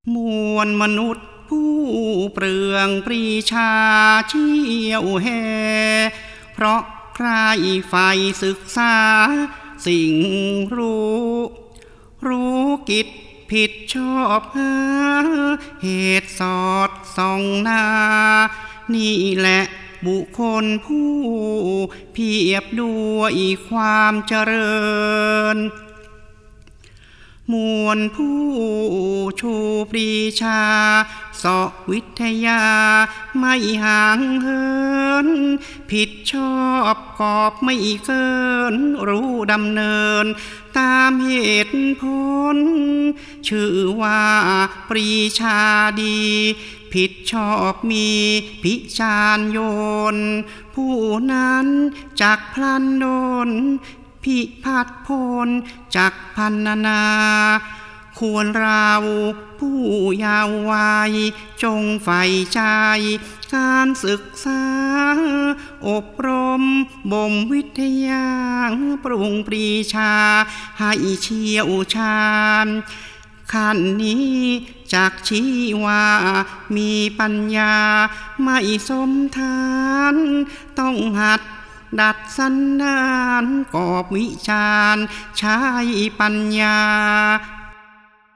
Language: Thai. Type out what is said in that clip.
มวลมนุษย์ผู้เปลืองปรีชาเชี่ยวแห่เพราะใครใฝ่ศึกษาสิ่งรู้กิจผิดชอบหาเหตุสอดส่องนานี่แหละบุคคลผู้เพียบด้วยความเจริญมวลผู้ชูปรีชาสอวิทยาไม่ห่างเหินผิดชอบกอบไม่เกินรู้ดำเนินตามเหตุผลชื่อว่าปรีชาดีผิดชอบมีพิจารโยนผู้นั้นจักพลันโดนพิพัฒพลจักพันนาควรเราผู้ยาววัยจงใฝ่ใจการศึกษาอบรมบ่มวิทยาปรุงปรีชาให้เชี่ยวชาญขั้นนี้จักชี้ว่ามีปัญญาไม่สมทานต้องหัดดัดสันดานกอบวิชาญใช้ปัญญา